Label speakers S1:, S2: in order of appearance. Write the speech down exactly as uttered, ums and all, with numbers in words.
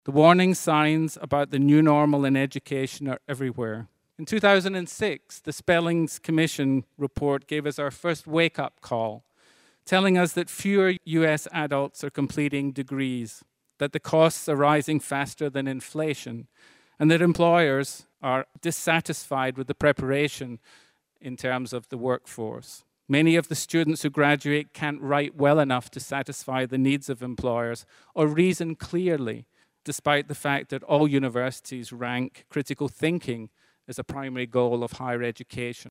S1: The warning signs about the new normal in education are everywhere. In two thousand six, the Spellings Commission report gave us our first wake-up call, telling us that fewer U S adults are completing degrees, that the costs are rising faster than inflation, and that employers are dissatisfied with the preparation in terms of the workforce. Many of the students who graduate can't write well enough to satisfy the needs of employers or reason clearly, despite the fact that all universities rank critical thinking as a primary goal of higher education.